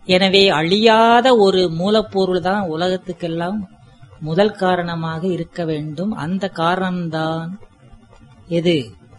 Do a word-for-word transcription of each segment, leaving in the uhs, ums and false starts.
எனவே அழியாத ஒரு மூலப்பொருள் தான் உலகத்துக்கெல்லாம் முதல் காரணமாக இருக்க வேண்டும். அந்த காரணம்தான் எது?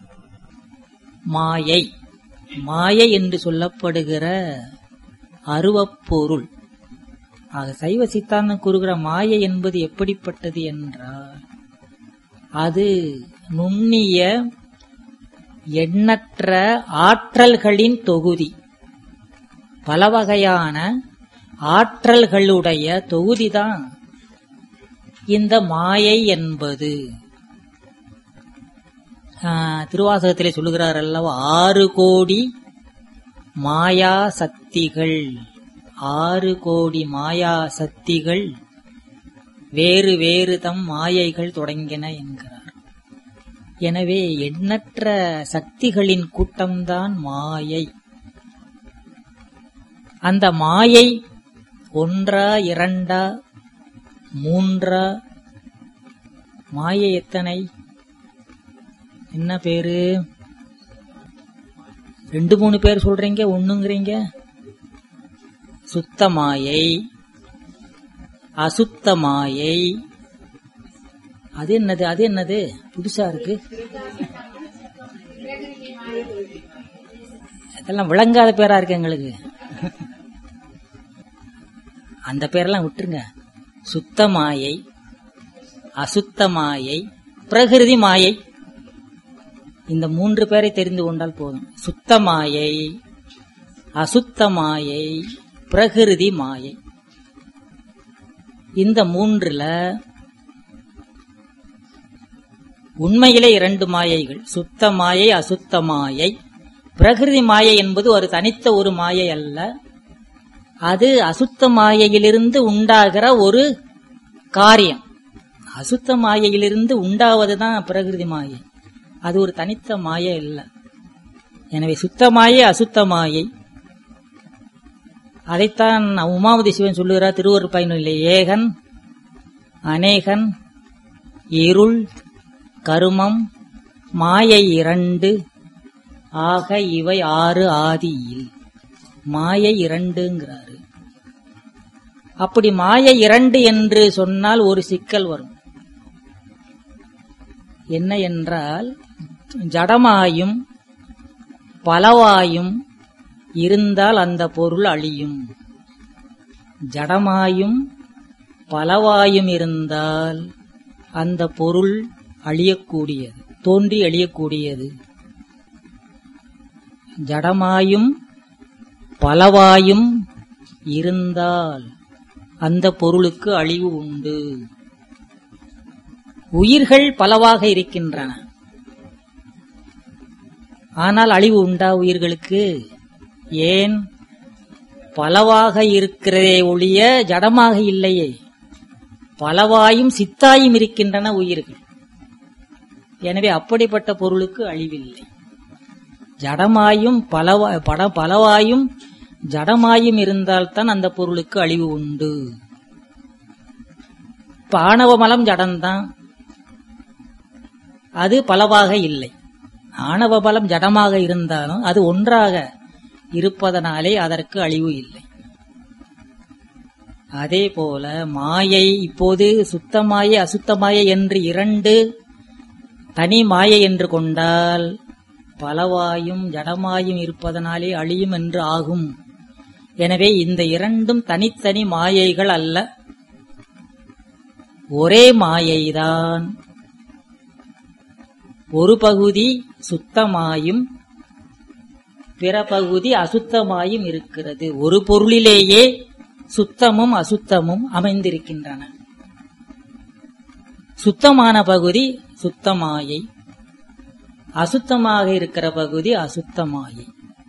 மாயை. மாயை என்று சொல்லப்படுகிற அருவப்பொருள். ஆக சைவ சித்தாந்தம் கூறுகிற மாயை என்பது எப்படிப்பட்டது என்றால், அது நுண்ணிய எண்ணற்ற ஆற்றல்களின் தொகுதி. பல வகையான ஆற்றல்களுடைய தொகுதிதான் இந்த மாயை என்பது. திருவாசகத்திலே சொல்லுகிறார் அல்லவா, ஆறு கோடி மாயா சக்திகள். ஆறு கோடி மாயா சக்திகள் வேறு வேறு தம் மாயைகள் தொடங்கின என்கிறார். எனவே எண்ணற்ற சக்திகளின் கூட்டம்தான் மாயை. அந்த மாயை ஒன்றா இரண்டா மூன்றா? மாயை எத்தனை? என்ன பேரு? ரெண்டு மூணு பேர் சொல்றீங்க, ஒண்ணுங்கிறீங்க. சுத்த மாயை, அசுத்த மாயை. அது என்னது? அது என்னது? புதுசா இருக்கு. அதெல்லாம் விளங்காத பேரா இருக்கு எங்களுக்கு. அந்த பேரெல்லாம் விட்டுருங்க. சுத்த மாயை, அசுத்த மாயை, பிரகிருதி மாயை. இந்த மூன்று பேரை தெரிந்து கொண்டால் போதும். சுத்த மாயை, அசுத்த மாயை, பிரகிருதி மாயை. இந்த மூன்றுல உண்மையிலே இரண்டு மாயைகள், சுத்த மாயை, அசுத்த மாயை. பிரகிருதி மாயை என்பது ஒரு தனித்த ஒரு மாயை அல்ல. அது அசுத்த மாயையிலிருந்து உண்டாகிற ஒரு காரியம். அசுத்த மாயையிலிருந்து உண்டாவதுதான் பிரகிருதி மாயை. அது ஒரு தனித்த மாயை இல்ல. எனவே சுத்த மாயை, அசுத்த மாயை. அதைத்தான் உமாவதி சிவன் சொல்லுகிறார் திருவருட் பயனிலே. ஏகன், அநேகன், இருள், கருமம், மாயை இரண்டு ஆக இவை ஆறு ஆதியில். மாயை இரண்டுங்கிறாரு. அப்படி மாயை இரண்டு என்று சொன்னால் ஒரு சிக்கல் வரும். என்ன என்றால், ஜடமாயும் பலவாயும் இருந்தால் அந்த பொருள் அழியும். ஜடமாயும் பலவாயும் இருந்தால் அந்த பொருள் அழியக்கூடியது, தோன்றி அழியக்கூடியது. ஜடமாயும் பலவாயும் இருந்தால் அந்த பொருளுக்கு அழிவு உண்டு. உயிர்கள் பலவாக இருக்கின்றன, ஆனால் அழிவு உண்டா உயிர்களுக்கு? ஏன்? பலவாக இருக்கிறதே ஒழிய ஜடமாக இல்லையே. பலவாயும் சித்தாயும் இருக்கின்றன உயிர்கள். எனவே அப்படிப்பட்ட பொருளுக்கு அழிவில்லை. ஜடமாயும் பலவா பட பலவாயும் ஜடமாயும் இருந்தால்தான் அந்த பொருளுக்கு அழிவு உண்டு. இப்ப ஆணவ மலம் ஜடம்தான், அது பலவாக இல்லை. ஆணவ பலம் ஜடமாக இருந்தாலும் அது ஒன்றாக இருப்பதனாலே அதற்கு அழிவு இல்லை. அதே போல மாயை இப்போது சுத்தமாயை அசுத்தமாயை என்று இரண்டு தனி மாயை என்று கொண்டால் பலவாயும் ஜடமாயும் இருப்பதனாலே அழியும் என்று ஆகும். எனவே இந்த இரண்டும் தனித்தனி மாயைகள் அல்ல, ஒரே மாயைதான். ஒரு பகுதி சுத்தமாயும் பிற பகுதி அசுத்தமாயும் இருக்கிறது. ஒரு பொருளிலேயே சுத்தமும் அசுத்தமும் அமைந்திருக்கின்றன. சுத்தமான பகுதி சுத்தமாயை, அசுத்தமாக இருக்கிற பகுதி அசுத்தமாயை.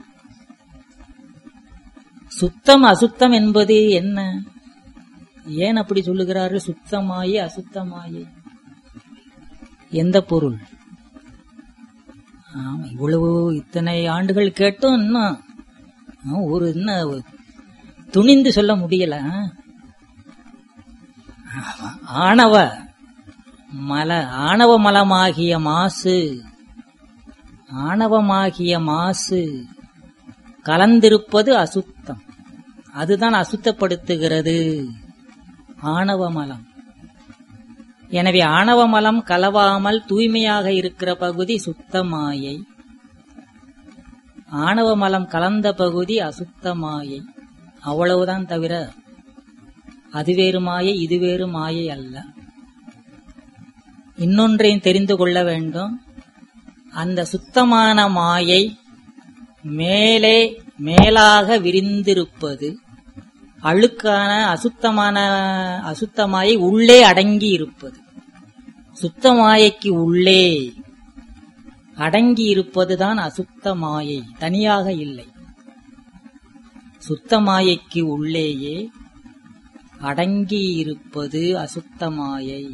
சுத்தம் அசுத்தம் என்பது என்ன? ஏன் அப்படி சொல்லுகிறார்கள்? சுத்தமாயை அசுத்தமாயை எந்த பொருள்? இவ்வளவு இத்தனை ஆண்டுகள் கேட்டும் இன்னும் ஒரு என்ன துணிந்து சொல்ல முடியல. ஆணவ மல ஆணவ மலமாகிய மாசு, ஆணவமாகிய மாசு கலந்திருப்பது அசுத்தம். அதுதான் அசுத்தப்படுத்துகிறது ஆணவ மலம். எனவே ஆணவ மலம் கலவாமல் தூய்மையாக இருக்கிற பகுதி சுத்த மாயை, ஆணவ மலம் கலந்த பகுதி அசுத்த மாயை. அவ்வளவுதான் தவிர அது வேறு மாயை இது வேறு மாயை அல்ல. இன்னொன்றையும் தெரிந்து கொள்ள வேண்டும். அந்த சுத்தமான மாயை மேலே மேலாக விரிந்திருப்பது, அழுக்கான அசுத்தமான அசுத்த மாயை உள்ளே அடங்கி இருப்பது. சுத்த மாயைக்கு உள்ளே அடங்கி இருப்பதுதான் அசுத்த மாயை, தனியாக இல்லை. சுத்த மாயைக்கு உள்ளேயே அடங்கி இருப்பது அசுத்த மாயை.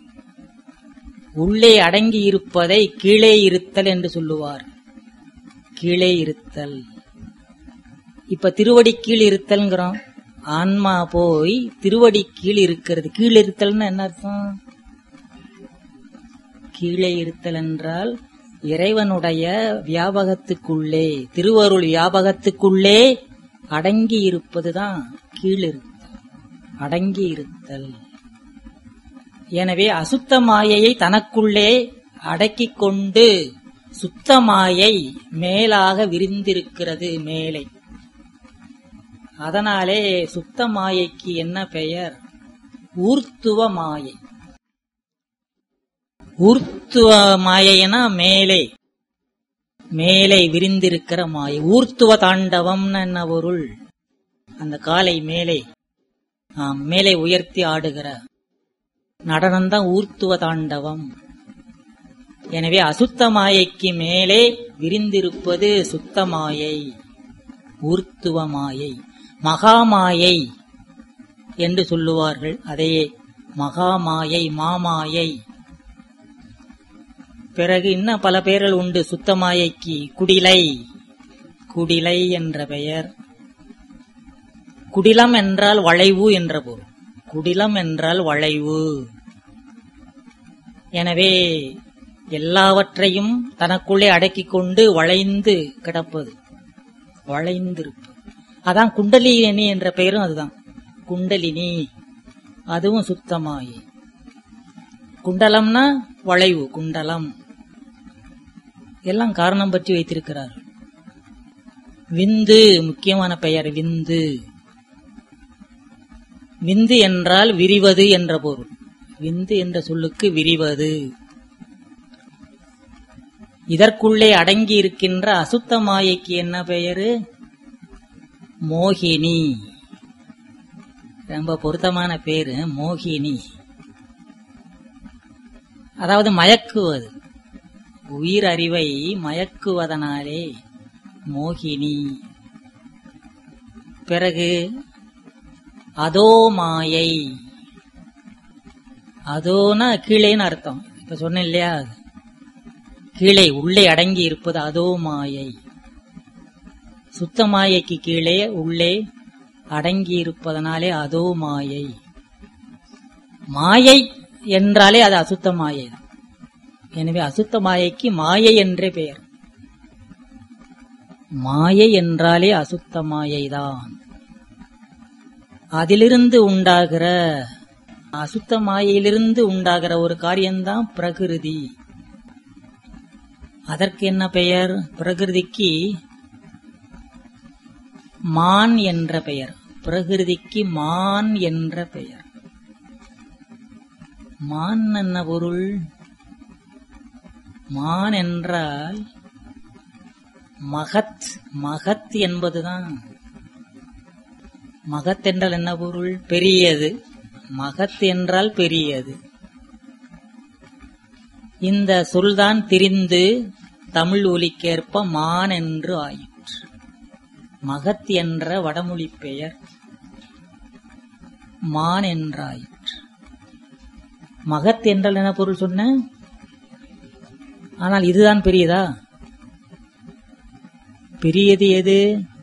உள்ளே அடங்கி இருப்பதை கீழே இருத்தல் என்று சொல்லுவார். கீழே இருத்தல். இப்ப திருவடி கீழ் இருத்தல்ங்கிறோம். ஆன்மா போய் திருவடி கீழ் இருக்கிறது. கீழ் இருத்தல்னு என்ன அர்த்தம்? கீழே இருத்தல் என்றால் இறைவனுடைய வியாபகத்துக்குள்ளே, திருவருள் வியாபகத்துக்குள்ளே அடங்கி இருப்பதுதான் கீழிருத்தல், அடங்கி இருத்தல். எனவே அசுத்த மாயையை தனக்குள்ளே அடக்கிக் கொண்டு சுத்த மாயை மேலாக விரிந்திருக்கிறது மேலே. அதனாலே சுத்த மாயைக்கு என்ன பெயர்? ஊர்த்துவ மாயை. ஊர்த்துவ மாயைனா மேலே மேலே விரிந்திருக்கிற மாயை. ஊர்த்துவ தாண்டவம்னு என்ன பொருள்? அந்த காலை மேலே மேலே உயர்த்தி ஆடுகிற நடனம்தான் ஊர்த்துவ தாண்டவம். எனவே அசுத்த மாயைக்கு மேலே விரிந்திருப்பது சுத்த மாயை, ஊர்த்துவ மாயை. மகாமாயை என்று சொல்லுவார்கள். அதையே மகாமாயை, மாமாயை. பிறகு இன்னும் பல பெயர்கள் உண்டு சுத்த மாயைக்கு. குடிலை, குடிலை என்ற பெயர். குடிலம் என்றால் வளைவு என்ற பொருள். குடிலம் என்றால் வளைவு. எனவே எல்லாவற்றையும் தனக்குள்ளே அடக்கிக் கொண்டு வளைந்து கிடப்பது, வளைந்திருப்பது. அதான் குண்டலினி என்ற பெயரும் அதுதான். குண்டலினி, அதுவும் சுத்தமாயி. குண்டலம்னா வளைவு, குண்டலம். எல்லாம் காரணம் பற்றி வைத்திருக்கிறார். விந்து முக்கியமான பெயர். விந்து விந்து என்றால் விரிவது என்ற பொருள். விந்து என்ற சொல்லுக்கு விரிவது. இதற்குள்ளே அடங்கி இருக்கின்ற அசுத்த மாயைக்கு என்ன பெயரு? மோகினி. ரொம்ப பொருத்தமான பேரு மோகினி. அதாவது மயக்குவது, உயிர் அறிவை மயக்குவதனாலே மோகினி. பிறகு அதோ மாயை. அதோனா கீழேன்னு அர்த்தம். இப்ப சொன்னேன் இல்லையா, கீழே உள்ளே அடங்கி இருப்பது அதோ மாயை. சுத்த மாயைக்கு கீழே உள்ளே அடங்கி இருப்பதனாலே அதோ மாயை. மாயை என்றாலே அது அசுத்த மாயை. எனவே அசுத்த மாயைக்கு மாயை என்றே பெயர். மாயை என்றாலே அசுத்த மாயைதான். அதிலிருந்து உண்டாகிற, அசுத்த மாயையிலிருந்து உண்டாகிற ஒரு காரியம்தான் பிரகிருதி. அதற்கு என்ன பெயர்? பிரகிருதிக்கு மான் என்ற பெயர். பிரகிருதிக்கு மான் என்ற பெயர். மான் என்ன பொருள்? மான் என்றால் மகத். மகத் என்பதுதான். மகத் என்றால் என்ன பொருள்? பெரியது. மகத் என்றால் பெரியது. இந்த சொல்தான் திரிந்து தமிழ் ஒலிக்கேற்ப மான் என்று ஆயிற்று. மகத் என்ற வடமொழி பெயர் மான் என்றாயிற்று. மகத் என்றால் என்ன பொருள் சொன்ன? ஆனால் இதுதான் பெரியதா? பெரியது எது?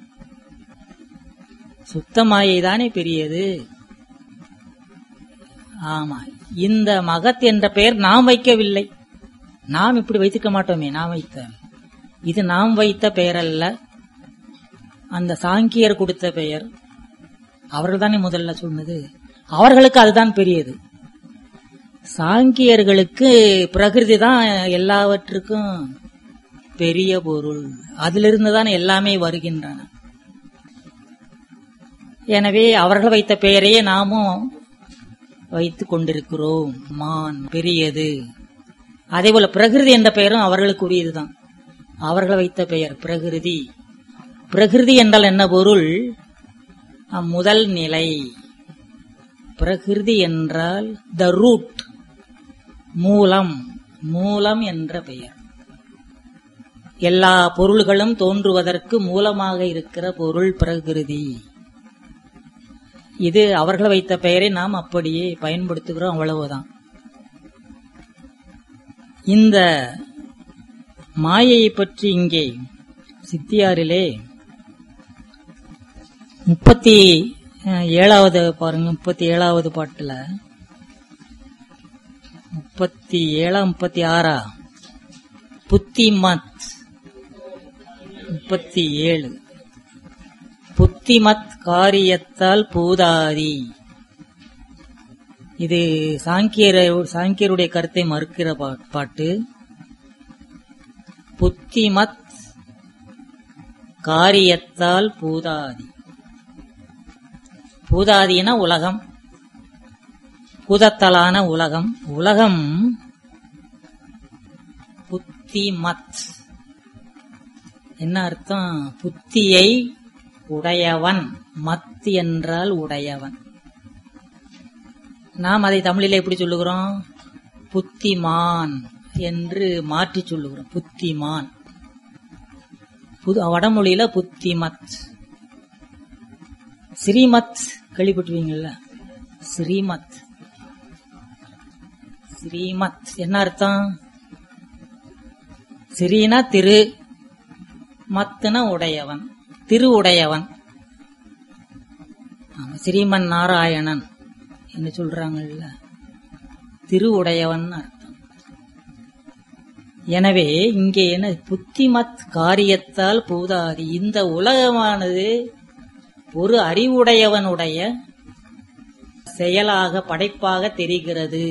சுத்தமாயைதானே பெரியது. ஆமா, இந்த மகத் என்ற பெயர் நாம் வைக்கவில்லை. நாம் இப்படி வைத்துக்க மாட்டோமே. நாம் வைத்த இது நாம் வைத்த பெயர் அல்ல, அந்த சாங்கியர் கொடுத்த பெயர். அவர்கள் தானே முதல்ல சொன்னது. அவர்களுக்கு அதுதான் பெரியது. சாங்கியர்களுக்கு பிரகிருதி தான் எல்லாவற்றுக்கும் பெரிய பொருள், அதிலிருந்துதான் எல்லாமே வருகின்றன. எனவே அவர்கள் வைத்த பெயரையே நாமும் வைத்துக் கொண்டிருக்கிறோம். மான் பெரியது. அதேபோல பிரகிருதி என்ற பெயரும் அவர்களுக்கு உரியதுதான். அவர்கள் வைத்த பெயர் பிரகிருதி. பிரகிருதி என்றால் என்ன பொருள்? முதல் நிலை. பிரகிருதி என்றால் த ரூட், மூலம். மூலம் என்ற பெயர். எல்லா பொருள்களும் தோன்றுவதற்கு மூலமாக இருக்கிற பொருள் பிரகிருதி. இது அவர்கள் வைத்த பெயரை நாம் அப்படியே பயன்படுத்துகிறோம், அவ்வளவுதான். இந்த மாயையை பற்றி இங்கே சித்தியாரிலே முப்பத்தி ஏழாவது பாருங்க, முப்பத்தி ஏழாவது பாட்டுல முப்பத்தி ஏழா முப்பத்தி ஆறா புத்திமத் முப்பத்தி ஏழு புத்திமத் காரியத்தால் பூதாதி. இது சாங்கியர சாங்கியருடைய கருத்தை மறுக்கிற பாட்டு. புத்திமத் காரியத்தால் பூதாதி. பூதாதினா உலகம், பூதத்தலான உலகம். உலகம் புத்திமத் என்ன அர்த்தம்? புத்தியை உடையவன். மத் என்றால் உடையவன். நாம் அதை தமிழிலே எப்படி சொல்லுகிறோம்? புத்திமான் என்று மாற்றி சொல்லுகிறோம். புத்திமான். வடமொழியில புத்திமத். ஸ்ரீமத் கேள்விப்பட்டுவீங்கல்ல? ஸ்ரீமத் ஸ்ரீமத் என்ன அர்த்தம்? ஸ்ரீனா திரு, மத்துனா உடையவன், திரு உடையவன். ஸ்ரீமன் நாராயணன் என்று சொல்றாங்கல்ல, திரு உடையவன் அர்த்தம். எனவே இங்கே என்ன? புத்திமத் காரியத்தால் பூதாதி. இந்த உலகமானது ஒரு அறிவுடையவனுடைய செயலாக, படைப்பாக தெரிகிறது.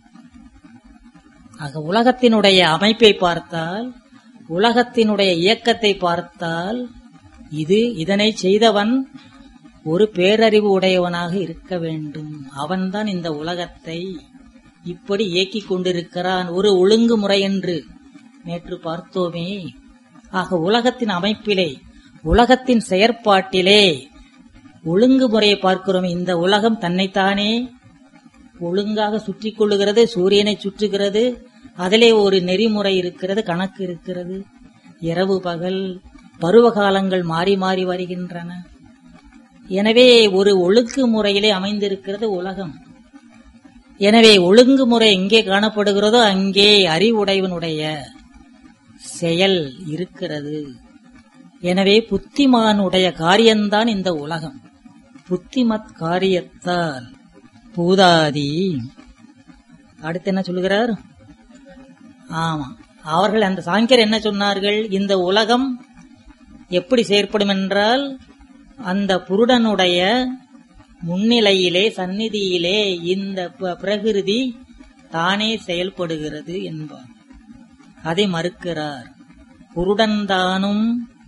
ஆக உலகத்தினுடைய அமைப்பை பார்த்தால், உலகத்தினுடைய இயக்கத்தை பார்த்தால், இது இதனை செய்தவன் ஒரு பேரறிவு உடையவனாக இருக்க வேண்டும். அவன்தான் இந்த உலகத்தை இப்படி இயக்கிக் கொண்டிருக்கிறான். ஒரு ஒழுங்குமுறை என்று நேற்று பார்த்தோமே. ஆக உலகத்தின் அமைப்பிலே, உலகத்தின் செயற்பாட்டிலே ஒழுங்குமுறையை பார்க்கிறோம். இந்த உலகம் தன்னைத்தானே ஒழுங்காக சுற்றி கொள்ளுகிறது, சூரியனை சுற்றுகிறது. அதிலே ஒரு நெறிமுறை இருக்கிறது, கணக்கு இருக்கிறது. இரவு பகல் பருவகாலங்கள் மாறி மாறி வருகின்றன. எனவே ஒரு ஒழுங்குமுறையிலே அமைந்திருக்கிறது உலகம். எனவே ஒழுங்குமுறை எங்கே காணப்படுகிறதோ அங்கே அறிவுடையவனுடைய செயல் இருக்கிறது. எனவே புத்திமானுடைய காரியம்தான் இந்த உலகம். புத்திமத் காரியத்தால் பூதாதி. அடுத்து என்ன சொல்லுகிறார்? ஆமா, அவர்கள் அந்த சாங்கியர் என்ன சொன்னார்கள்? இந்த உலகம் எப்படி செயற்படும் என்றால், அந்த புருடனுடைய முன்னிலையிலே, சந்நிதியிலே இந்த பிரகிருதி தானே செயல்படுகிறது என்பார். அதை மறுக்கிறார். புருடன்தானும்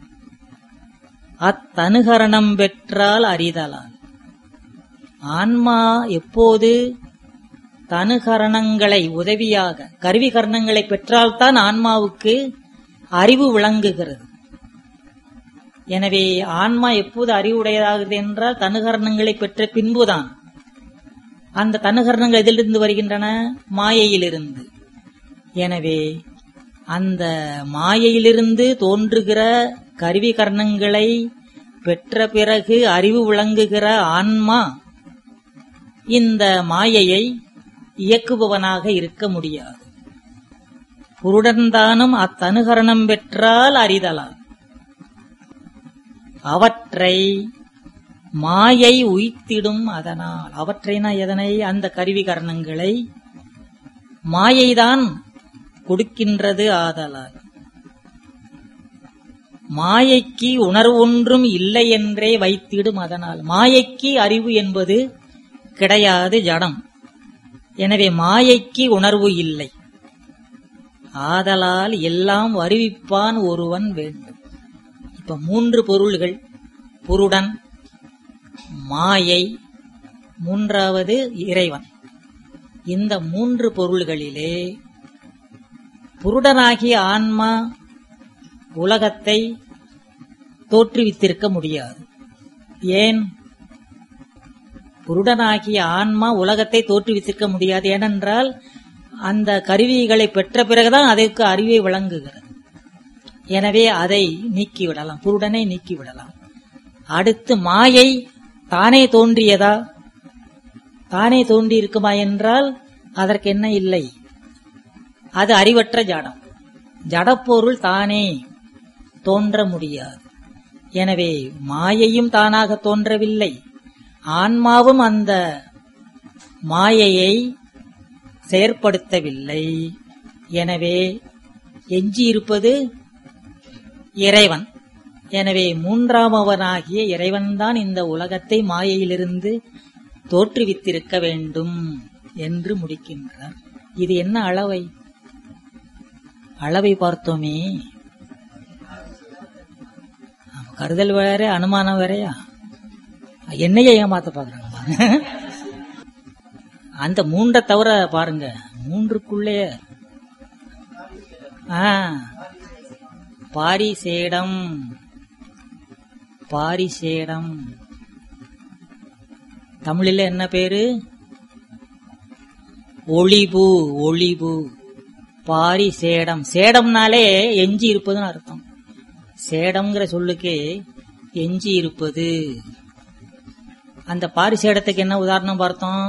அத்தனுகரணம் பெற்றால் அறிதலால். ஆன்மா எப்போது தனுகரணங்களை உதவியாக, கருவி கரணங்களை பெற்றால்தான் ஆன்மாவுக்கு அறிவு விளங்குகிறது. எனவே ஆன்மா எப்போது அறிவுடையதாகிறது என்றால் தனுகரணங்களை பெற்ற பின்புதான். அந்த தனுகரணங்கள் எதிலிருந்து வருகின்றன? மாயையிலிருந்து. எனவே அந்த மாயையிலிருந்து தோன்றுகிற கருவி கரணங்களை பெற்ற பிறகு அறிவு விளங்குகிற ஆன்மா இந்த மாயையை இயக்குபவனாக இருக்க முடியாது. புருடன்தானும் அத்தனுகரணம் பெற்றால் அறிதலால். அவற்றை மாயை உய்த்திடும் அதனால். அவற்றைனா எதனை? அந்த கருவி கரணங்களை மாயைதான் கொடுக்கின்றது ஆதலால். மாயைக்கு உணர்வொன்றும் இல்லை என்றே வைத்திடும். அதனால் மாயைக்கு அறிவு என்பது கிடையாது, ஜடம். எனவே மாயைக்கு உணர்வு இல்லை. ஆதலால் எல்லாம் வருவிப்பான் ஒருவன் வேண்டும். இப்ப மூன்று பொருள்கள், புருடன், மாயை, மூன்றாவது இறைவன். இந்த மூன்று பொருள்களிலே புருடனாகிய ஆன்மா உலகத்தை தோற்றுவித்திருக்க முடியாது. ஏன்? புருடனாகிய ஆன்மா உலகத்தை தோற்றுவித்திருக்க முடியாது. ஏனென்றால் அந்த கருவிகளை பெற்ற பிறகுதான் அதற்கு அறிவை வழங்குகிறது. எனவே அதை நீக்கிவிடலாம், புருடனை நீக்கிவிடலாம். அடுத்து மாயை தானே தோன்றியதா? தானே தோன்றி இருக்குமா என்றால் அதற்கு என்ன இல்லை, அது அறிவற்ற ஜடம். ஜடப்பொருள் தானே தோன்ற முடியாது. எனவே மாயையும் தானாக தோன்றவில்லை, ஆன்மாவும் அந்த மாயையை செயற்படுத்தவில்லை. எனவே எஞ்சியிருப்பது இறைவன். எனவே மூன்றாமவனாகிய இறைவன்தான் இந்த உலகத்தை மாயையிலிருந்து தோற்றுவித்திருக்க வேண்டும் என்று முடிக்கின்றார். இது என்ன அளவை? அளவை பார்த்தோமே, கருதல் வேற அனுமானம் வேறையா? என்னையே ஏமாத்த பாக்குறாங்க. அந்த மூன்றை தவிர பாருங்க, மூன்றுக்குள்ளே பாரிசேடம், பாரிசேடம் தமிழில் என்ன பேரு? ஒளிபு, ஒளிபு, பாரிசேடம். சேடம்னாலே எஞ்சி இருப்பதுன்னு அர்த்தம். சேடம்ங்கிற சொல்லுக்கே எஞ்சி இருப்பது. அந்த பாரிசேடத்துக்கு என்ன உதாரணம் பார்த்தோம்?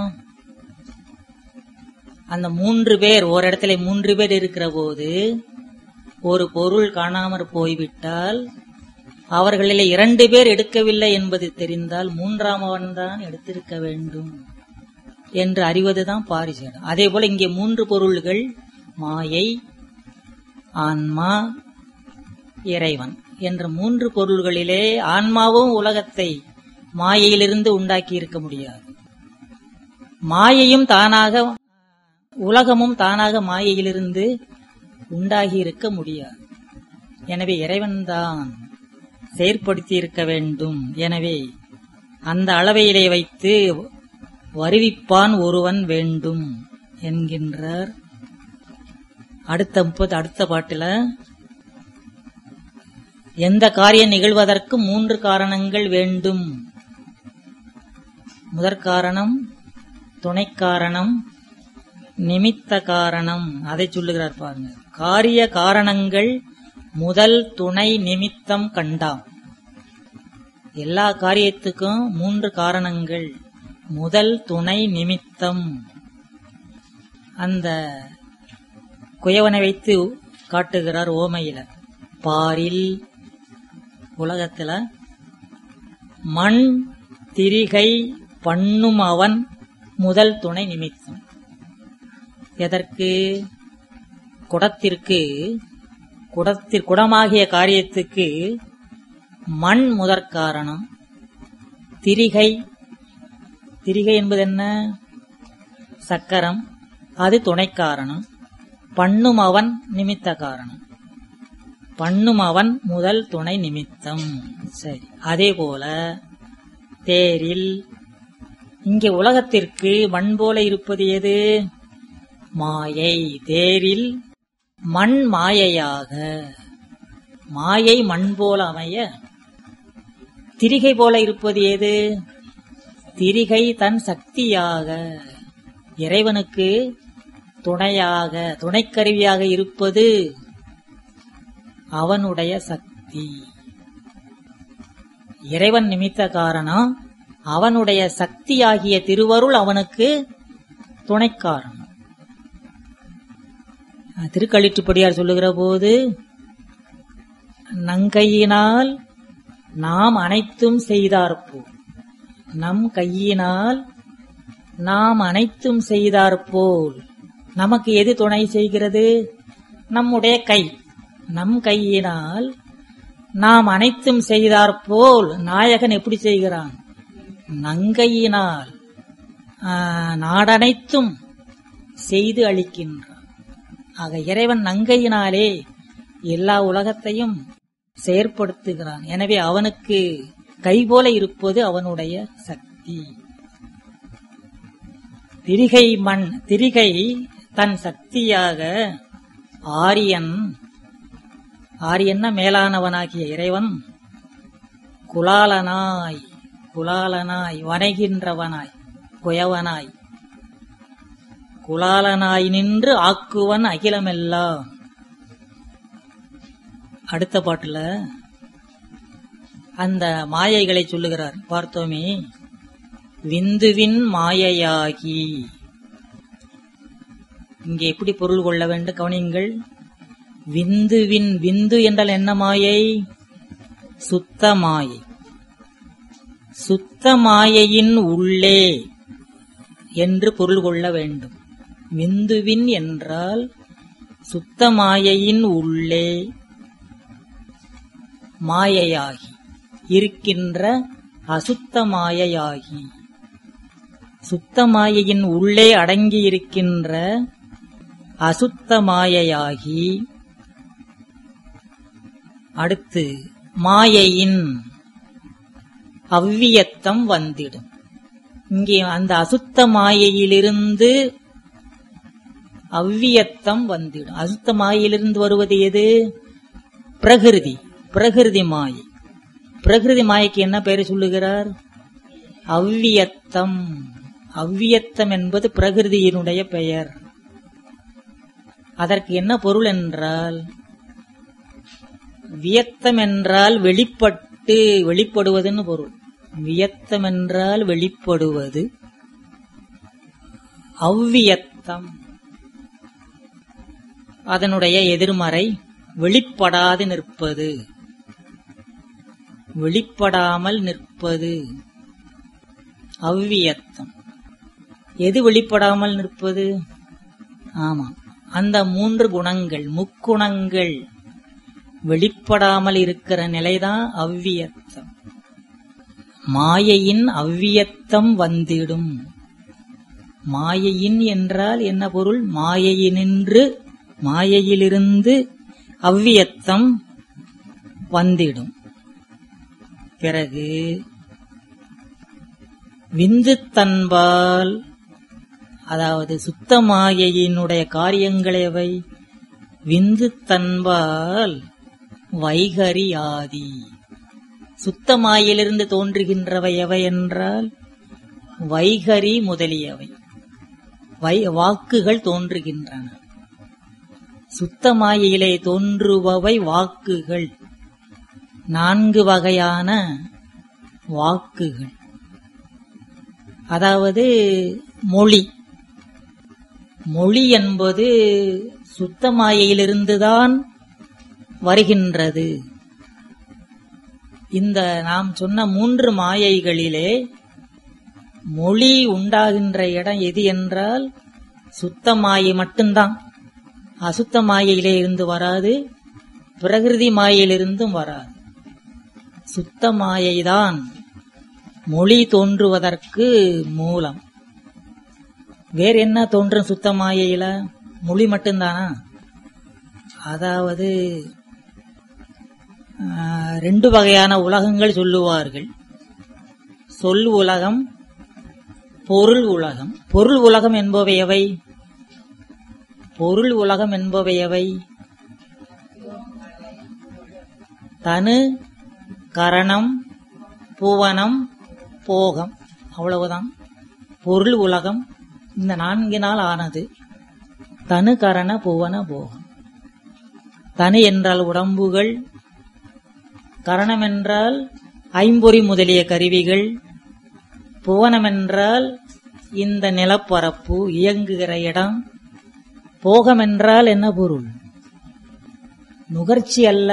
அந்த மூன்று பேர் ஒரு இடத்துல மூன்று பேர் இருக்கிற போது ஒரு பொருள் காணாமற் போய்விட்டால் அவர்களில் இரண்டு பேர் எடுக்கவில்லை என்பது தெரிந்தால் மூன்றாமவன் தான் எடுத்திருக்க வேண்டும் என்று அறிவதுதான் பாரிசேடம். அதே போல இங்கே மூன்று பொருள்கள், மாயை, ஆன்மா, இறைவன் என்ற மூன்று பொருள்களிலே ஆன்மாவும் உலகத்தை மாயையிலிருந்து உண்டாக்கி இருக்க முடியாது. மாயையும் தானாக, உலகமும் தானாக மாயையிலிருந்து உண்டாகி இருக்க முடியாது. எனவே இறைவன்தான் செயற்படுத்தி இருக்க வேண்டும். எனவே அந்த அளவையிலே வைத்து வருவிப்பான் ஒருவன் வேண்டும் என்கின்றார். அடுத்த முப்பது அடுத்த பாட்டுல எந்த காரியம் நிகழ்வதற்கு மூன்று காரணங்கள் வேண்டும். முதற்காரணம், துணைக்காரணம், நிமித்த காரணம். அதை சொல்லுகிறார் பாருங்க. காரிய காரணங்கள் முதல், துணை, நிமித்தம் கண்டாம். எல்லா காரியத்துக்கும் மூன்று காரணங்கள், முதல், துணை, நிமித்தம். அந்த குயவனை வைத்து காட்டுகிறார் ஓமையில. பாரில், உலகத்துல மண், திரிகை பண்ணும் அவன் முதல், துணை, நிமித்தம். எதற்கு? குடத்திற்கு, குடத்திற் குடமாகிய காரியத்துக்கு மண் முதற்காரணம். திரிகை, திரிகை என்பது என்ன? சக்கரம், அது துணை காரணம். பண்ணும் அவன் நிமித்த காரணம். பண்ணும் அவன் முதல், துணை, நிமித்தம். சரி. அதே போல தேரில், இங்கே உலகத்திற்கு மண் போல இருப்பது எது? மாயை. தேரில் மண் மாயையாக, மாயை மண் போல அமைய திரிகை போல இருப்பது எது? திரிகை தன் சக்தியாக, இறைவனுக்கு துணையாக, துணைக்கருவியாக இருப்பது அவனுடைய சக்தி. இறைவன் நிமித்த காரணம், அவனுடைய சக்தியாகிய திருவருள் அவனுக்கு துணைக்காரணம். திருக்களிற்றுப்படியார் சொல்லுகிற போது, நங்கையினால் நாம் அனைத்தும் செய்தார்போல், நம் கையினால் நாம் அனைத்தும் செய்தார்போல். நமக்கு எது துணை செய்கிறது? நம்முடைய கை. நம் கையினால் நாம் அனைத்தும் செய்தாற்போல் நாயகன் எப்படி செய்கிறான்? நங்கையினால் நாடனைத்தும் செய்து அளிக்கின்றான். ஆக இறைவன் நங்கையினாலே எல்லா உலகத்தையும் செயற்படுத்துகிறான். எனவே அவனுக்கு கைபோல இருப்பது அவனுடைய சக்தி. திரிகை மண் திரிகை தன் சக்தியாக ஆரியன், ஆரியன்னா மேலானவனாகிய இறைவன் குலாலனாய் குலாலனாய் வணைகின்றவனாய் குயவனாய் குலாலனாய் நின்று ஆக்குவன் அகிலமெல்லாம். அடுத்த பாட்டுல அந்த மாயைகளை சொல்லுகிறார், பார்த்தோமே. விந்துவின் மாயையாகி, இங்கே எப்படி பொருள் கொள்ள வேண்டும் கவனியுங்கள். விந்துவின், விந்து என்றால் என்ன மாயை? சுத்த மாயை. சுத்த மாயையின் உள்ளே என்று பொருள் கொள்ள வேண்டும். விந்துவின் என்றால் சுத்த மாயையின் உள்ளே மாயையாகி இருக்கின்ற அசுத்த மாயையாகி, சுத்த மாயையின் உள்ளே அடங்கி இருக்கின்ற அசுத்த மாயையாகி. அடுத்து மாயையின் அவ்வியத்தம் வந்திடும். இங்கே அந்த அசுத்த மாயையிலிருந்து அவ்வியத்தம் வந்திடும். அசுத்த மாயையிலிருந்து வருவது எது? பிரகிருதி. பிரகிருதி மாயை. பிரகிருதி மாயைக்கு என்ன பெயர் சொல்லுகிறார்? அவ்வியத்தம். அவ்வியத்தம் என்பது பிரகிருதியினுடைய பெயர். அதற்கு என்ன பொருள் என்றால், வியத்தம் என்றால் வெளிப்பட்டு வெளிப்படுவதுன்னு பொருள். வியத்தம் என்றால் வெளிப்படுவது. அவ்வியத்தம் அதனுடைய எதிர்மறை வெளிப்படாது நிற்பது, வெளிப்படாமல் நிற்பது அவ்வியத்தம். எது வெளிப்படாமல் நிற்பது? ஆமா, அந்த மூன்று குணங்கள், முக்குணங்கள் வெளிப்படாமல் இருக்கிற நிலைதான் அவ்வியத்தம். மாயையின் அவ்வியத்தம் வந்திடும். மாயையின் என்றால் என்ன பொருள்? மாயையினின்று, மாயையிலிருந்து அவ்வியத்தம் வந்திடும். பிறகு விந்து தன்பால், அதாவது சுத்த மாயையினுடைய காரியங்கள் எவை? விந்து தன்பால் வைகரி ஆதி. சுத்த மாயிலிருந்து தோன்றுகின்றவை எவை என்றால் வைகரி முதலியவை. வை வாக்குகள் தோன்றுகின்றன. சுத்த மாயிலே தோன்றுபவை வாக்குகள். நான்கு வகையான வாக்குகள். அதாவது மொழி. மொழி என்பது சுத்த மாயையிலிருந்துதான் வருகின்றது. இந்த நாம் சொன்ன மூன்று மாயைகளிலே மொழி உண்டாகின்ற இடம் எது என்றால் சுத்த மாயை மட்டும்தான். அசுத்த மாயையிலே இருந்து வராது, பிரகிருதி மாயையிலிருந்தும் வராது. சுத்த மாயைதான் மொழி தோன்றுவதற்கு மூலம். வேற என்ன தோன்றும் சுத்த மாயையில? மொழி மட்டும்தானா? அதாவது ரெண்டு வகையான உலகங்கள் சொல்லுவார்கள். சொல் உலகம், பொருள் உலகம். பொருள் உலகம் என்பவை எவை? பொருள் உலகம் என்பவை எவை? தனு, கரணம், புவனம், போகம். அவ்வளவுதான் பொருள் உலகம். இந்த நான்கினால் ஆனது. தனு, கரண, புவன, போகம். தனு என்றால் உடம்புகள், கரணம் என்றால் ஐம்பொறி முதலிய கருவிகள், புவனம் என்றால் இந்த நிலப்பரப்பு, இயங்குகிற இடம். போகம் என்றால் என்ன பொருள்? நுகர்ச்சி அல்ல,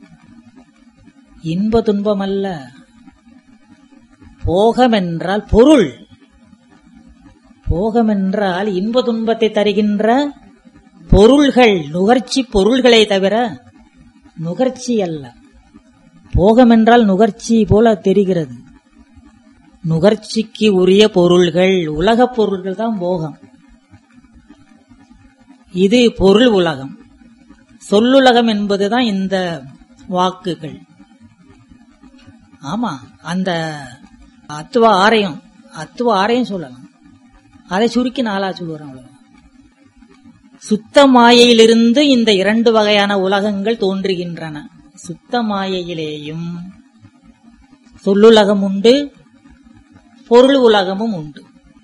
இன்ப துன்பம் அல்ல. போகம் என்றால் பொருள். போகம் என்றால் இன்ப துன்பத்தை தருகின்ற பொருள்கள், நுகர்ச்சி பொருள்களை தவிர நுகர்ச்சி அல்ல. போகம் என்றால் நுகர்ச்சி போல தெரிகிறது. நுகர்ச்சிக்கு உரிய பொருள்கள், உலகப் பொருள்கள் தான் போகம். இது பொருள் உலகம். சொல்லுலகம் என்பதுதான் இந்த வாக்குகள். ஆமா, அந்த அத்துவ ஆரையும் அத்துவ ஆரையும் சொல்லலாம். அதை சுருக்கி நாளா சொல்லுறோம். சுத்த மாயையிலிருந்து இந்த இரண்டு வகையான உலகங்கள் தோன்றுகின்றன. சுத்த மாயையிலேயும் சொல்லுலகம் உண்டு, பொருள் உலகமும் உண்டு.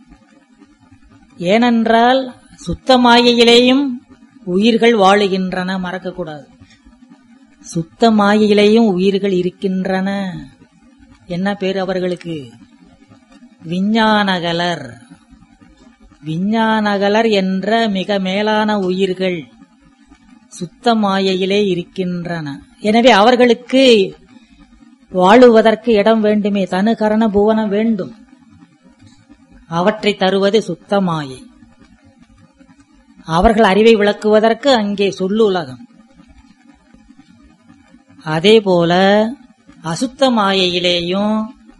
ஏனென்றால் சுத்த மாயையிலேயும் உயிர்கள் வாழுகின்றன, மறக்கக்கூடாது. சுத்த மாயையிலேயும் உயிர்கள் இருக்கின்றன. என்ன பேர் அவர்களுக்கு? விஞ்ஞானகலர். விஞ்ஞானகலர் என்ற மிக மேலான உயிர்கள் சுத்த மாயையிலே இருக்கின்றன. எனவே அவர்களுக்கு வாழுவதற்கு இடம் வேண்டுமே, தனு கரண புவனம் வேண்டும். அவற்றை தருவது சுத்த மாயை. அவர்கள் அறிவை விளக்குவதற்கு அங்கே சொல்லு உலகம். அதேபோல அசுத்த மாயையிலேயும்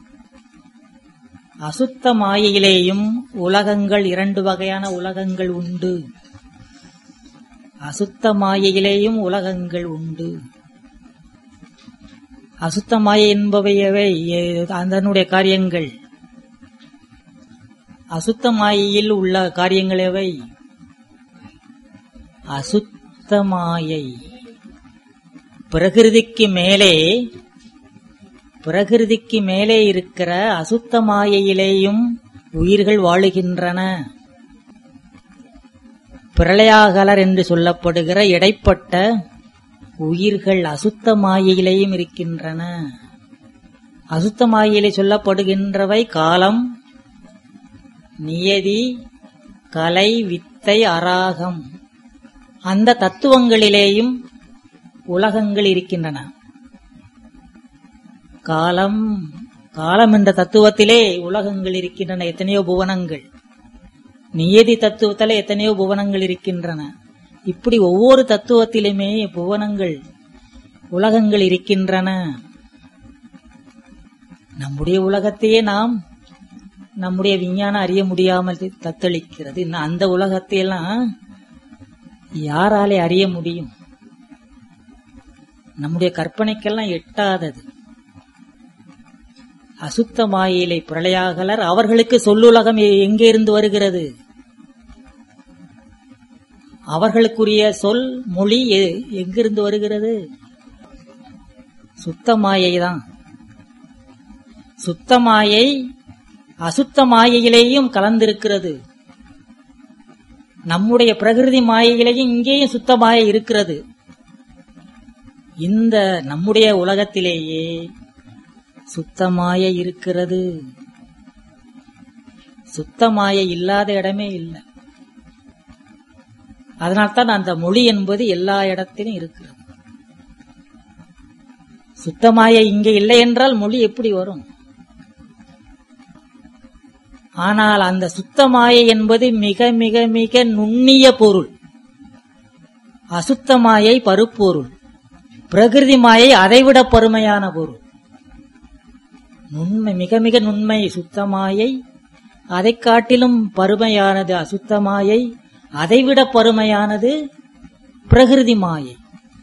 அசுத்த மாயையிலேயும் உலகங்கள், இரண்டு வகையான உலகங்கள் உண்டு. அசுத்த மாயையிலேயும் உலகங்கள் உண்டு. அசுத்த மாயை என்பவையவை அதனுடைய காரியங்கள். அசுத்த மாயையில் உள்ள காரியங்கள் எவை? அசுத்த மாயை பிரகிருதிக்கு மேலே பிரகிருதிக்கு மேலே இருக்கிற அசுத்த மாயையிலேயும் உயிர்கள் வாழுகின்றன. பிரளயாகலர் என்று சொல்லப்படுகிற இடைப்பட்ட உயிர்கள் அசுத்த மாயையிலேயும் இருக்கின்றன. அசுத்த மாயையிலே சொல்லப்படுகின்றவை காலம், நியதி, கலை, வித்தை, அராகம். அந்த தத்துவங்களிலேயும் உலகங்கள் இருக்கின்றன. காலம் காலம் என்ற தத்துவத்திலே உலகங்கள் இருக்கின்றன, எத்தனையோ புவனங்கள். நியதி தத்துவத்திலே எத்தனையோ புவனங்கள் இருக்கின்றன. இப்படி ஒவ்வொரு தத்துவத்திலுமே புவனங்கள், உலகங்கள் இருக்கின்றன. நம்முடைய உலகத்தையே நாம் நம்முடைய விஞ்ஞானம் அறிய முடியாமல் தத்தளிக்கிறது. இன்னும் அந்த உலகத்தையெல்லாம் யாராலே அறிய முடியும்? நம்முடைய கற்பனைக்கெல்லாம் எட்டாதது. அசுத்த மாயிலை பிரளயாகலர் அவர்களுக்கு சொல்லுலகம் எங்கே இருந்து வருகிறது? அவர்களுக்குரிய சொல் மொழி எங்கிருந்து வருகிறது? சுத்த மாயை தான். சுத்த மாயை அசுத்த மாயையிலேயும் கலந்திருக்கிறது. நம்முடைய பிரகிருதி மாயையிலேயும் இங்கேயும் சுத்த மாயை இருக்கிறது. இந்த நம்முடைய உலகத்திலேயே சுத்தமாய இருக்கிறது. சுத்தமாய இல்லாத இடமே இல்லை. அதனால்தான் அந்த மொழி என்பது எல்லா இடத்திலும் இருக்கிறது. சுத்தமாய இங்கே இல்லை என்றால் மொழி எப்படி வரும்? ஆனால் அந்த சுத்தமாய என்பது மிக மிக மிக நுண்ணிய பொருள். அசுத்தமாயை பருப்பொருள், பிரகிருதி மாயை அதைவிட பருமையான பொருள். நுண்மை, மிக மிக நுண்மை சுத்தமாயை, அதை காட்டிலும் பருமையானது அசுத்தமாயை, அதைவிட பருமையானது பிரகிருதி மாயை.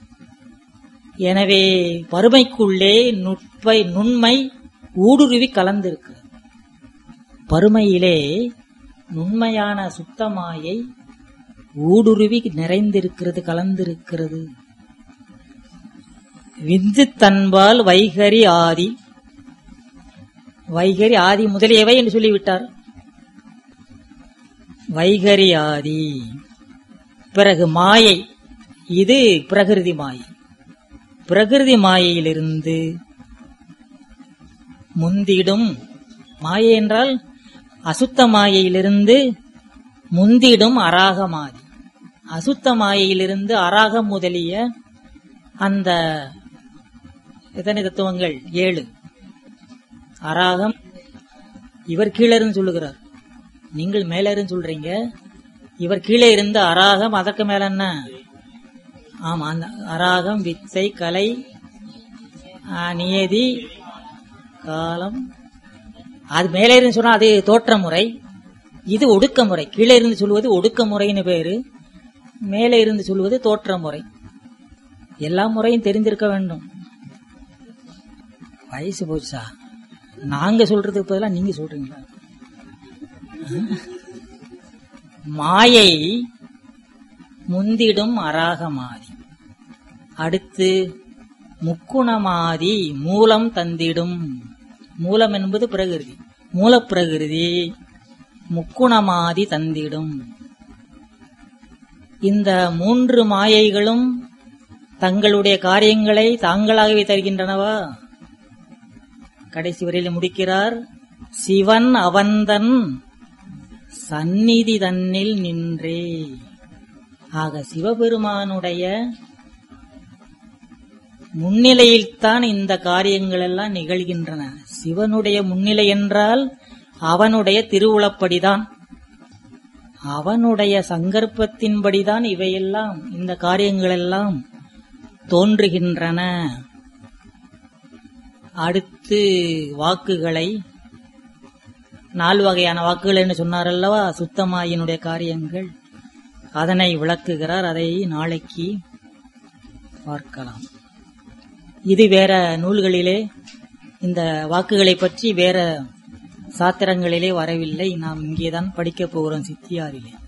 எனவே பருமைக்குள்ளே நுட்பை நுண்மை ஊடுருவி கலந்திருக்கு. பருமையிலே நுண்மையான சுத்தமாயை ஊடுருவி நிறைந்திருக்கிறது, கலந்திருக்கிறது. விந்து தன்பால் வைகரி ஆதி, வைகரி ஆதி முதலியவை என்று சொல்லிவிட்டார். வைகரி ஆதி. பிறகு மாயை, இது பிரகிருதி மாயை. பிரகிருதி மாயையிலிருந்து முந்திடும் மாயை என்றால் அசுத்த மாயையிலிருந்து முந்திடும் அராகமாதி. அசுத்த மாயையிலிருந்து அராகம் முதலிய அந்த எத்தனை தத்துவங்கள்? ஏழு. அராகம் இவர் கீழே இருந்து சொல்லுகிறார், நீங்கள் மேல இருந்து சொல்றீங்க. இவர் கீழே இருந்து அராகம், அதற்கு மேல என்ன? ஆமா, அந்த அராகம், வித்தை, கலை, நியதி காலம். அது மேலே இருந்து சொன்னா அது தோற்ற முறை, இது ஒடுக்க முறை. கீழே இருந்து சொல்வது ஒடுக்க முறைன்னு பேரு, மேலே இருந்து சொல்வது தோற்ற முறை. எல்லா முறையும் தெரிஞ்சிருக்க வேண்டும். வயசு போச்சா? நாங்க சொல்றதுக்கு பதிலா நீங்க சொல்றீங்களா? மாயை முந்திடும் அராகமாதி, அடுத்து முக்குணமாதி மூலம் தந்திடும். மூலம் என்பது பிரகிருதி, மூலப்பிரகிருதி முக்குணமாதி தந்திடும். இந்த மூன்று மாயைகளும் தங்களுடைய காரியங்களை தாங்களாகவே தருகின்றனவா? கடைசி வரையில் முடிக்கிறார். சிவன் அவந்தன் சந்நிதி தன்னில் நின்றே. ஆக சிவபெருமானுடைய முன்னிலையில்தான் இந்த காரியங்கள் எல்லாம் நிகழ்கின்றன. சிவனுடைய முன்னிலை என்றால் அவனுடைய திருவுளப்படிதான், அவனுடைய சங்கற்பத்தின்படிதான் இவையெல்லாம், இந்த காரியங்கள் எல்லாம் தோன்றுகின்றன. அடுத்து வாக்குகளை, நாலு வகையான வாக்குகள் என்று சொன்னார் அல்லவா, சுத்தமாயினுடைய காரியங்கள், அதனை விளக்குகிறார். அதை நாளைக்கு பார்க்கலாம். இது வேற நூல்களிலே இந்த வாக்குகளை பற்றி வேற சாத்திரங்களிலே வரவில்லை. நாம் இங்கேதான் படிக்கப் போகிறோம், சித்தியாரிலே.